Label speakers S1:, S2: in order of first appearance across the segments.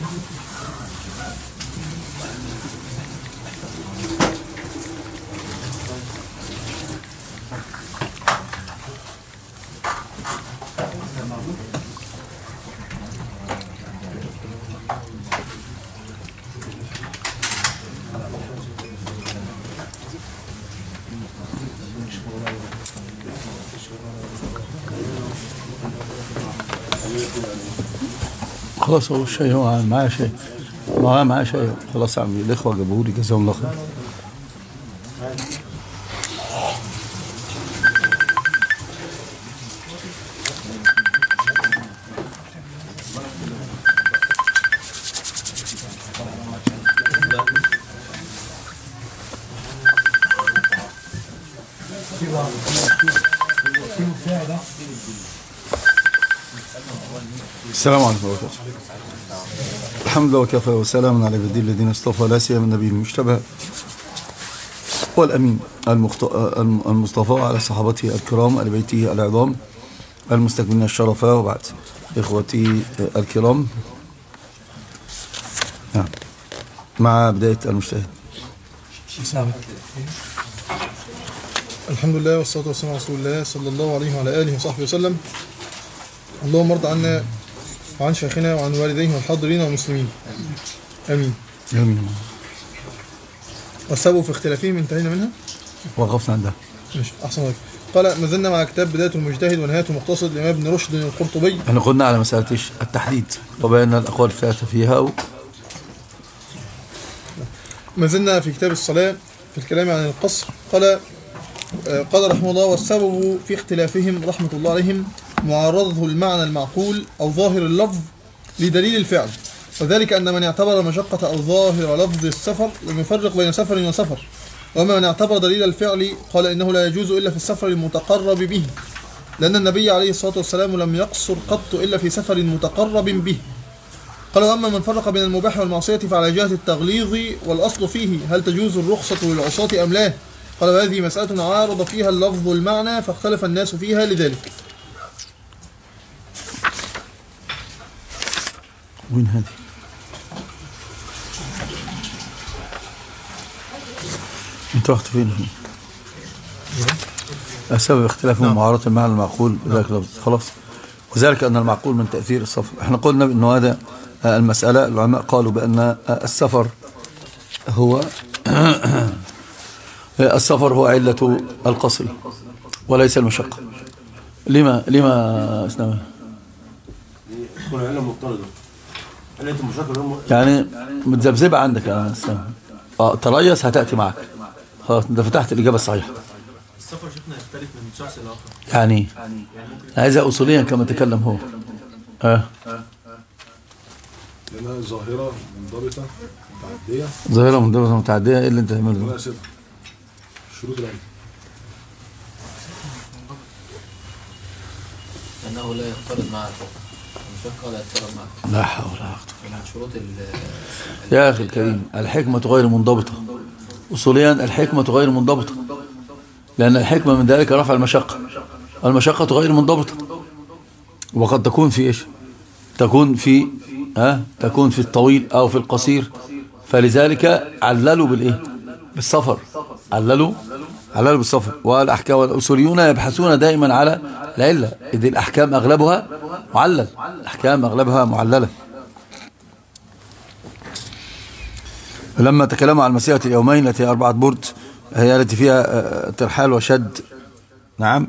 S1: خلاص هو الشيء هو معاه شيء، ما معاه شيء خلاص يا عمي. الإخوة جابوه لي جزاهم الله خير. السلام عليكم ورحمة الله. الحمد لله وكفى وسلام على عباده الذين اصطفى، لا سيما النبي المجتبى والأمين المصطفى على صحابته الكرام آل بيته العظام المستكملين الشرفاء، وبعد إخوتي الكرام مع بداية المجتهد.
S2: الحمد لله والصلاة والسلام على رسول الله صلى الله عليه وعلى آله وصحبه وسلم. اللهم ارض عنا وعن شيخنا وعن والديه والحاضرين والمسلمين، آمين.
S1: آمين.
S2: والسبب في اختلافهم انتهينا منها،
S1: وقفنا عندها.
S2: ماشي، أحسن لك. قال ما زلنا مع كتاب بداية المجتهد ونهاية المقتصد لإمام ابن رشد القرطبي.
S1: احنا قلنا على مسألة التحديد وبينا الأقوال الثلاثة فيها
S2: ما زلنا في كتاب الصلاة في الكلام عن القصر. قال رحمه الله: والسبب في اختلافهم رحمة الله عليهم معارضة المعنى المعقول أو ظاهر اللفظ لدليل الفعل، وذلك أن من اعتبر مشقة أو ظاهر لفظ السفر لم يفرق بين سفر وسفر، وأما من اعتبر دليل الفعل قال إنه لا يجوز إلا في السفر المتقرب به، لأن النبي عليه الصلاة والسلام لم يقصر قط إلا في سفر متقرب به. قال: وأما من فرق بين المباح والمعصية فعلى جهة التغليظ، والأصل فيه هل تجوز الرخصة للعصاة أم لا؟ قال: وهذه مسألة عارض فيها اللفظ والمعنى فاختلف الناس فيها لذلك.
S1: وين هذه؟ انت رحت فين؟ السبب اختلافهم معارضة المعنى المعقول بذلك اللفظ. خلاص. وذلك أن المعقول من تأثير السفر. احنا قلنا بأنه هذا المسألة العلماء قالوا بأن السفر هو السفر هو علة القصر وليس المشقة. لما اسمه
S3: تكون علة مضطردة، علة المشقة
S1: يعني متذبذبة عندك يا اسلام. تريث هتأتي معك. خلاص انت فتحت الإجابة الصحيحة.
S3: السفر شفنا يختلف من شخص لآخر.
S1: يعني عايزة أصوليا كما تكلم هو.
S4: لأنها ظاهرة منضبطة متعدية.
S1: ظاهرة منضبطة متعدية. إيه اللي انت تعمله؟
S4: ولا سبب شروط العلم
S5: أنه لا يختلط مع المشقة، لا يختلط مع
S1: لا حول ولا قوة
S5: من شروط
S1: يا أخي الكريم. الحكمة غير منضبطة أصوليا. الحكمة غير منضبطة، لأن الحكمة من ذلك رفع المشقة. المشقة غير منضبطة، وقد تكون في إيش؟ تكون في الطويل أو في القصير. فلذلك عللوا بالإيه؟ بالسفر. عللوا بالسفر. والأحكام والأصوليون يبحثون دائما على العلة، إذ الأحكام أغلبها معلل. الأحكام أغلبها معللة. لما تكلموا عن مسيرة اليومين التي 4 برد، هي التي فيها ترحال وشد. نعم،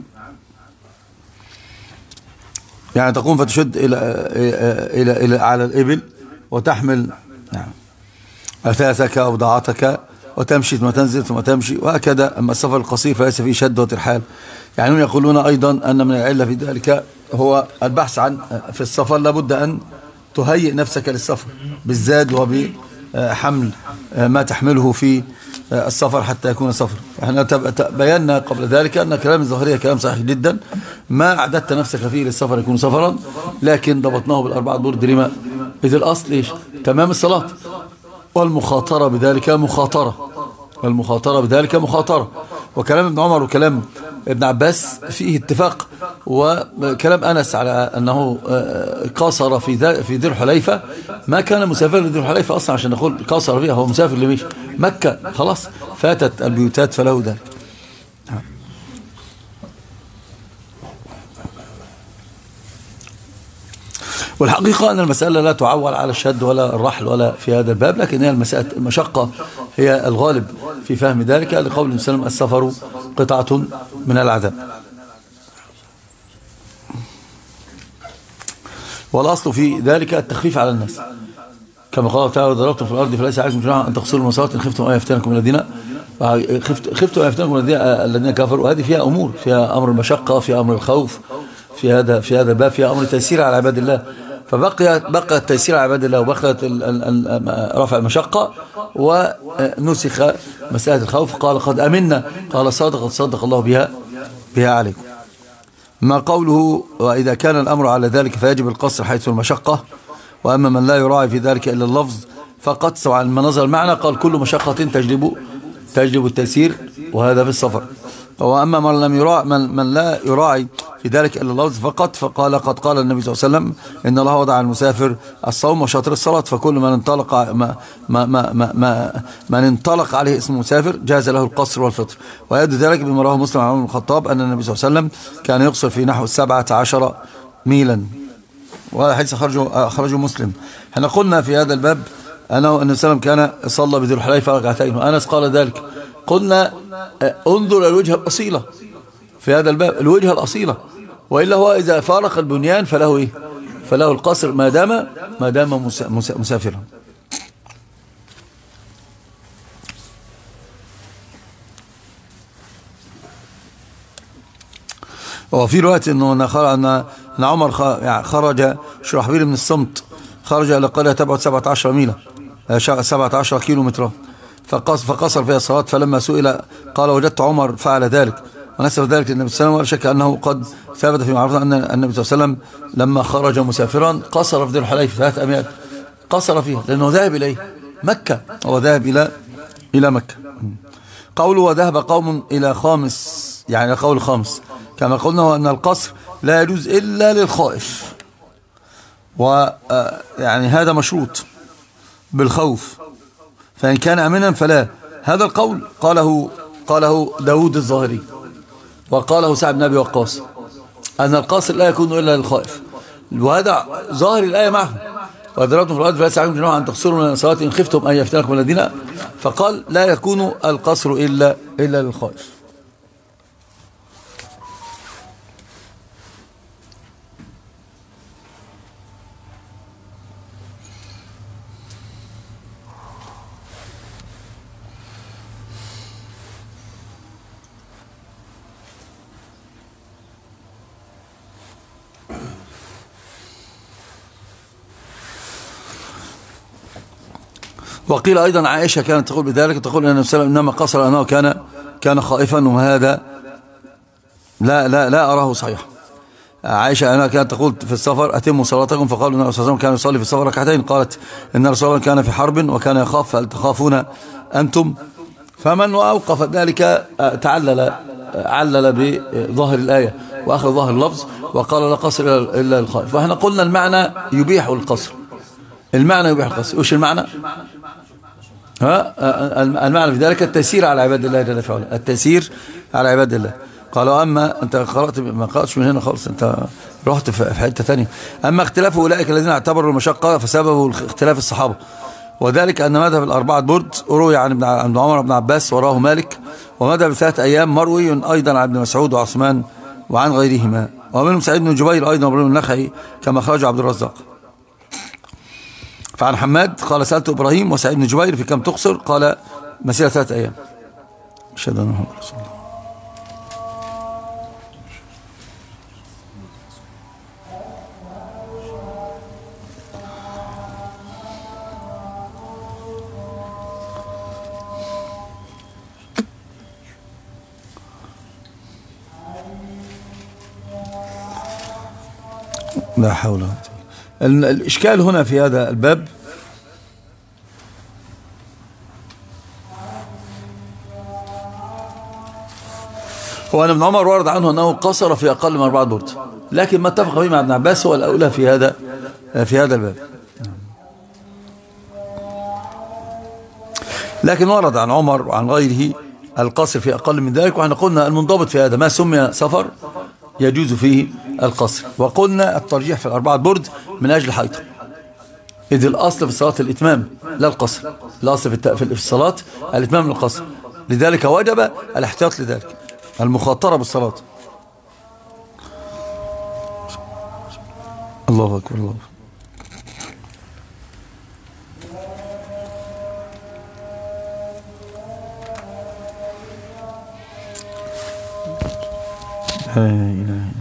S1: يعني تقوم فتشد إلى على الإبل وتحمل نعم أثاثك أو بضاعتك وتمشي ثم تنزل ثم تمشي وهكذا. أما السفر القصير فليس فيه شد وترحال. يعني هم يقولون أيضا أن من العلة في ذلك هو البحث عن في السفر لابد أن تهيئ نفسك للسفر بالزاد وبحمل ما تحمله في السفر حتى يكون سفر. احنا بينا قبل ذلك أن كلام الظاهرية كلام صحيح جدا. ما أعددت نفسك فيه للسفر يكون سفرا، لكن ضبطناه بالأربعة برد. لما؟ إذ الأصل إيش؟ تمام الصلاة. والمخاطرة بذلك مخاطرة. والمخاطرة بذلك مخاطرة. وكلام ابن عمر وكلام ابن عباس فيه اتفاق، وكلام أنس على أنه قاصر في ذي الحليفة، ما كان مسافر لذي الحليفة أصلا عشان نقول قاصر فيها، هو مسافر لمش مكة خلاص فاتت البيوتات فله ذلك. والحقيقة أن المسألة لا تعول على الشد ولا الرحل ولا في هذا الباب، لكن هي المشقة هي الغالب في فهم ذلك، لقول النبي صلى الله عليه وسلم السفر قطعة من العذاب. والأصل في ذلك التخفيف على الناس، كما قال تعالى ضربتم في الأرض فليس عليكم جناح أن تقصروا المسافات إن خفتم أن يفتنكم الذين الذين كفروا. هذه فيها أمور، فيها أمر المشقة، فيها أمر الخوف، في هذا الباب فيها أمر التيسير على عباد الله، بقى التيسير على عباد الله، وبقيت رفع المشقة، ونسخ مسألة الخوف. قال قد أمنا، قال صدق الله بها عليكم. ما قوله وإذا كان الأمر على ذلك فيجب القصر حيث المشقة، وأما من لا يراعي في ذلك إلا اللفظ فقط سواء من نظر المعنى قال كل مشقة تجلب التيسير، وهذا في السفر. وأما من لم يراعي من لا يراعي في ذلك إلا اللفظ فقط فقال قد قال النبي صلى الله عليه وسلم إن الله وضع على المسافر الصوم وشاطر الصلاة، فكل من انطلق عليه اسم مسافر جاز له القصر والفطر. ويد ذلك بما رواه مسلم عن عمر بن الخطاب أن النبي صلى الله عليه وسلم كان يقصر في نحو 17 ميلا، وهذا حديث خرجه مسلم. احنا قلنا في هذا الباب أنه النبي صلى الله عليه وسلم كان صلى بذي الحليفة ركعتين، وأنس قال ذلك. قلنا انظر الوجهة الأصيلة في هذا الباب، الوجهة الأصيلة، وإلا هو إذا فارق البنيان فله إيه؟ فله القصر ما دام مسافرا. وفي رواية أن عمر خرج شرحبيل بن الصمت خرج إلى قرية تبعد 17 ميلا 17 كيلو مترا فقصر فيها الصلاة، فلما سئل قال وجدت عمر فعل ذلك، ونسب ذلك للنبي صلى الله عليه وسلم، ولا شك أنه قد ثبت في معرفة أن النبي صلى الله عليه وسلم لما خرج مسافرا قصر في ذي الحليفة 3 أميال قصر فيها، لأنه ذهب إليه مكة، هو ذهب إلى مكة. قوله وذهب قوم إلى خامس، يعني قول خامس، كما قلنا أن القصر لا يجوز إلا للخائف، ويعني هذا مشروط بالخوف، فإن كان أمنا فلا. هذا القول قاله داود الظاهري، وقاله سعد بن أبي وقاص، أن القصر لا يكون إلا للخائف، وهذا ظاهر الآية معه. وضربتم في الأرض فليس عليكم جناح أن تقصروا من الصلاة إن خفتم أن يفتنكم الذين، فقال لا يكون القصر إلا للخائف. وقيل أيضا عائشة كانت تقول بذلك، تقول أن النبي صلى الله عليه وسلم إنما قصر أنه كان خائفا، وهذا لا أراه صحيح. عائشة أنها كانت تقول في السفر أتموا صلاتكم، فقالوا أن الرسول صلى الله عليه وسلم كان يصلي في السفر ركعتين، قالت إن الرسول صلى الله عليه وسلم كان في حرب وكان يخاف، فهل تخافون أنتم؟ فمن أوقف ذلك علل بظاهر الآية وأخذ ظاهر اللفظ وقال لا قصر إلا الخائف. فإحنا قلنا المعنى يبيح القصر، المعنى يبيح القصر. وش المعنى؟ المعنى في ذلك التيسير على عباد الله جل وعلا، التيسير على عباد الله. قالوا أما أنت ما قرأتش من هنا خالص، أنت رحت في حتة ثانية. أما اختلاف أولئك الذين اعتبروا المشقة فسببوا اختلاف الصحابة، وذلك أن مذهب الأربعة برد روي عن ابن عمر بن عباس وراه مالك، ومذهب 3 أيام مروي أيضا عن ابن مسعود وعثمان وعن غيرهما، ومنهم سعيد بن جبير أيضا وابن النخعي كما خرج عبد الرزاق. فعن حماد قال سألت إبراهيم وسعيد بن جبير في كم تقصر، قال مسيرة 3 أيام. أشهد أن محمد رسول الله. لا حول ولا قوة. الإشكال هنا في هذا الباب هو أن ابن عمر ورد عنه أنه قصر في أقل من 4 برد، لكن ما اتفق به مع ابن عباس هو الأولى في هذا الباب. لكن ورد عن عمر وعن غيره القصر في أقل من ذلك، وإحنا قلنا المنضبط في هذا ما سمي سفر يجوز فيه القصر، وقلنا الترجيح في 4 برد من أجل حيطة، إذ الأصل في الصلاة الإتمام لا القصر، الأصل في الصلاة الإتمام للقصر، لذلك وجب الاحتياط لذلك، المخاطرة بالصلاة. الله أكبر الله. لا إله إلا الله.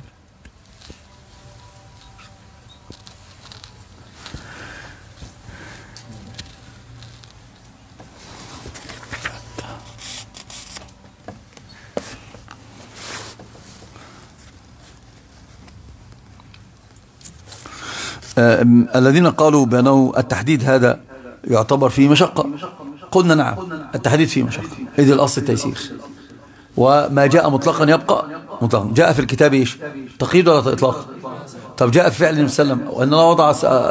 S1: الذين قالوا بأنه التحديد هذا يعتبر فيه مشقة، قلنا نعم التحديد فيه مشقة، إذ الأصل التيسير، وما جاء مطلقا يبقى مطلقا. جاء في الكتاب إيش؟ تقييد ولا إطلاق؟ طب جاء في فعل النبي صلى الله عليه وسلم وأن الله وضع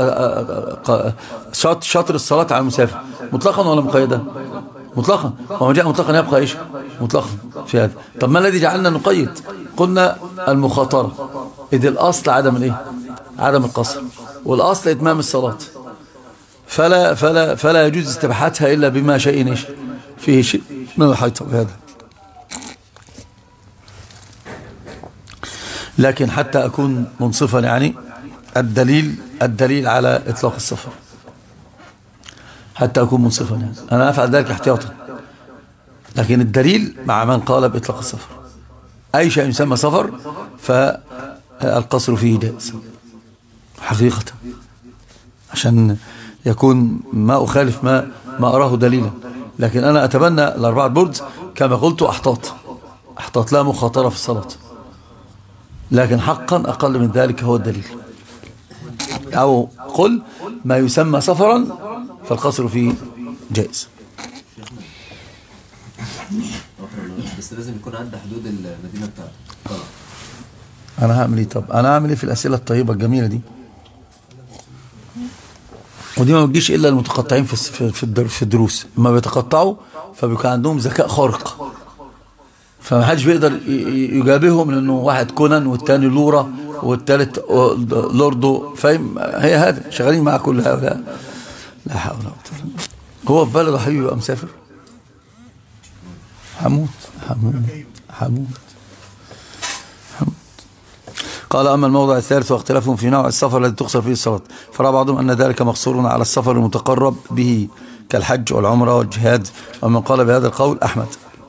S1: شطر الصلاة على المسافر مطلقا ولا مقيدا؟ مطلقا. وما جاء مطلقا يبقى إيش؟ مطلقا في هذا. طب ما الذي جعلنا نقيد؟ قلنا المخاطرة، إذ الأصل عدم الإيه؟ عدم القصر، والأصل إتمام الصلاة، فلا يجوز استباحتها إلا بما شيء إيش؟ فيه شيء من الحيطة بهذا. لكن حتى أكون منصفا يعني الدليل على إطلاق السفر، حتى أكون منصفا يعني أنا أفعل ذلك احتياطا، لكن الدليل مع من قال بإطلاق السفر. أي شيء يسمى سفر فالقصر فيه جائز حقيقة، عشان يكون ما أخالف ما أراه دليلا. لكن أنا أتبنى 4 برد كما قلت أحتاط لا مخاطرة في الصلاة، لكن حقا أقل من ذلك هو الدليل. أو قل ما يسمى سفرا فالقصر فيه جائز.
S5: بس لازم يكون عدى حدود المدينة بتاعته.
S1: أنا هعمل إيه؟ طب أنا هعمل إيه في الأسئلة الطيبة الجميلة دي؟ ودي ما بتجيش إلا المتقطعين في الدروس، لما بيتقطعوا فبيكون عندهم ذكاء خارق، فما حدش بيقدر يجابههم، لأنه واحد كونان والتاني لورا والتالت لوردو، فاهم؟ هي هذا شغالين مع كل هؤلاء. لا حول ولا قوة. هو في بلده حبيبي يبقى مسافر؟ حمود. قال أما الموضع الثالث واختلافهم في نوع السفر الذي تقصر فيه الصلاة، فرأى بعضهم أن ذلك مقصور على السفر المتقرب به كالحج والعمرة والجهاد، ومن قال بهذا القول أحمد،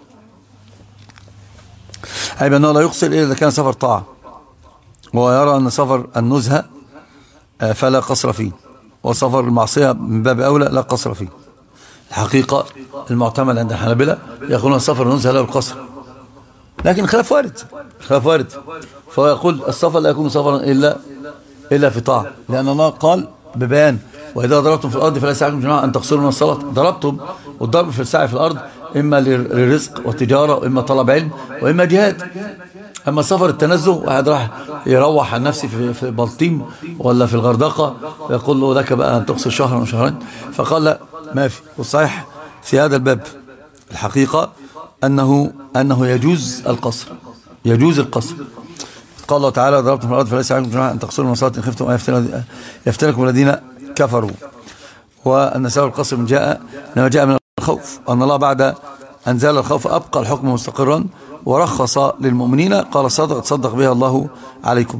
S1: أي بأنه لا يقصر إلا إذا كان سفر طاعة، ويرى أن سفر النزهة فلا قصر فيه، وسفر المعصية من باب أولى لا قصر فيه. الحقيقة المعتمد عند الحنابلة يقولون سفر النزهة لا القصر، لكن خلاف وارد، فهو يقول السفر لا يكون سفرا إلا في طاعة، لأن الله قال ببيان وإذا ضربتم في الأرض فليس عليكم جناح أن تقصروا من الصلاة. ضربتم، والضرب في السعي في الأرض إما للرزق والتجارة وإما طلب علم وإما جهاد. أما سفر التنزه، واحد راح يروح عن نفسه في بلطيم ولا في الغردقة يقول له لك بقى أن تقصر شهرا وشهرين، فقال لا ما في. والصحيح في هذا الباب الحقيقة أنه يجوز القصر، قال الله تعالى ضربتم في الأرض فليس عليكم جناح أن تقصروا من الصلاة إن خفتم أن يفتنكم الذين كفروا. وأن سبب القصر إنما جاء من الخوف، أن الله بعد أن زال الخوف أبقى الحكم مستقرا ورخص للمؤمنين، قال صدق بها الله عليكم.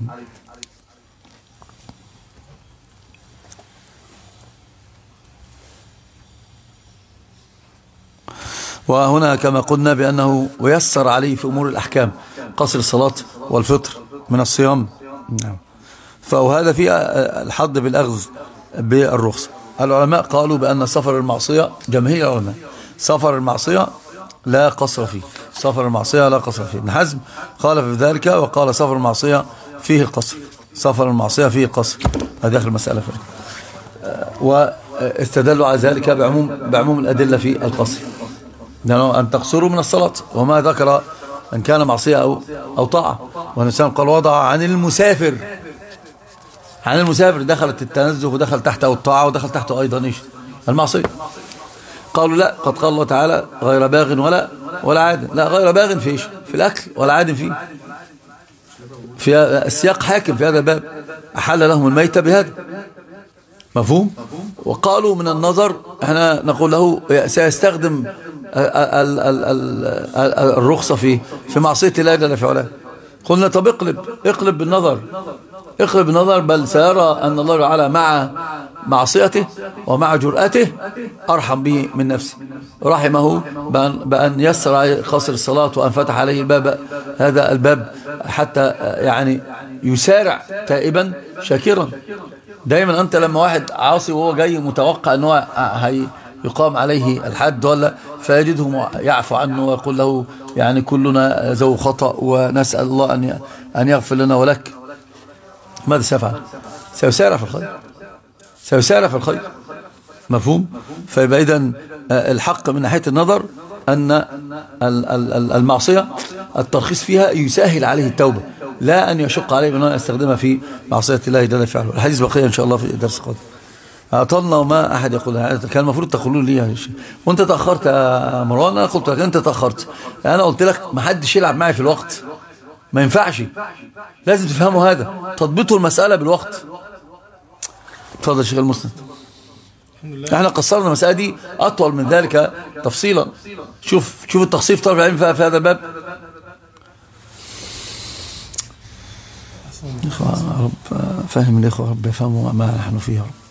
S1: وهنا كما قلنا بأنه ويسر عليه في أمور الأحكام قصر الصلاة والفطر من الصيام، فهذا فيه الحظ بالأخذ بالرخصة. العلماء قالوا بأن سفر المعصية، جماهير العلماء، سفر المعصية لا قصر فيه، ابن حزم قال في ذلك وقال سفر المعصية فيه القصر، هذه آخر المسألة فيه. واستدلوا على ذلك بعموم الأدلة في القصر، لأنه أن تقصروا من الصلاة، وما ذكر ان كان معصية او طاعة. والنبي قال وضع عن المسافر، عن المسافر دخلت التنزه ودخل تحته الطاعة ودخل تحته ايضا ايش؟ المعصية. قالوا لا، قد قال الله تعالى غير باغ ولا عاد. لا، غير باغ في ايش؟ في الاكل، ولا عاد في السياق حاكم في هذا الباب، احل لهم الميتة بهذا، مفهوم؟ وقالوا من النظر احنا نقول له سيستخدم الرخصة في معصية الله جل في علاه. قلنا طب اقلب بالنظر، اقلب بالنظر، بل سيرى أن الله تعالى مع معصيته ومع جرأته أرحم به من نفسه، رحمه بأن يسر عليه قصر الصلاة وأن فتح عليه الباب، هذا الباب حتى يعني يسارع تائبا شاكرا. دايما أنت لما واحد عاصي وهو جاي متوقع أنه يقام عليه الحد ولا، فيجده يعفو عنه ويقول له يعني كلنا ذو خطأ ونسأل الله أن يغفر لنا ولك، ماذا سيفعل؟ سيسارع في الخير، سيسارع في الخير، مفهوم؟ فيبقى إذن الحق من ناحية النظر أن المعصية الترخيص فيها يسهل عليه التوبة، لا أن يشق عليه بأن يستخدمها في معصية الله جل وعلا. الحديث بقية إن شاء الله في درس قادم. أعطلنا وما أحد يقول، كان المفروض تقولون لي يا شيخ، وأنت تأخرت يا مروان. أنا قلت لك أنت تأخرت، أنا قلت لك ما حدش يلعب معي في الوقت، ما ينفعش، لازم تفهموا هذا، تضبطوا المسألة بالوقت. تفضل شيخ المسند. احنا قصرنا المسألة دي أطول من ذلك تفصيلا. شوف التخصيص طالب العلم في هذا الباب. رب فهم الإخوة، رب يفهموا ما نحن فيه.